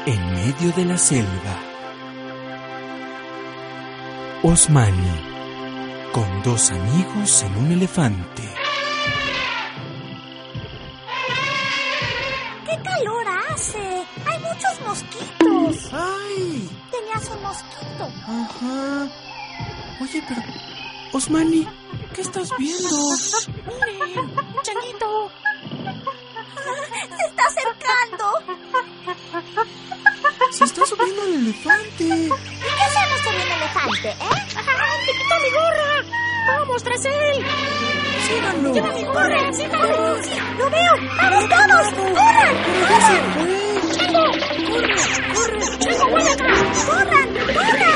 En medio de la selva, Osmani, con dos amigos en un elefante. ¡Qué calor hace! ¡Hay muchos mosquitos! ¡Ay! Tenías un mosquito. Ajá. Oye, pero... Osmani, ¿qué estás viendo? ¡Miren! ¡Changuito! ¡Se está acercando! ¡Se está subiendo al elefante! ¿Y qué hacemos con el elefante, ¡te quitó mi gorra! ¡Vamos tras él! ¡Síganlo! ¡Lleva mi gorra! ¡Síganlo! ¡Sí, lo veo! ¡Vamos todos! ¡Corran! ¡Corran! ¡Chango! ¡Corre! ¡Corre! ¡Chango, vuelve acá! ¡Corran! ¡Corran!